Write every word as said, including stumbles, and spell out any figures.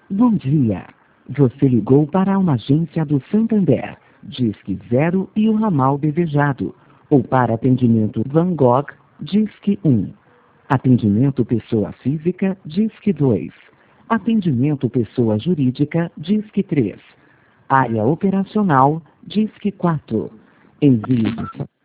Bom dia. Você ligou para uma agência do Santander, Disque Zero e o ramal desejado. Ou para atendimento Van Gogh, Disque um. Atendimento pessoa física, Disque dois. Atendimento pessoa jurídica, Disque três. Área operacional, Disque quatro. Envio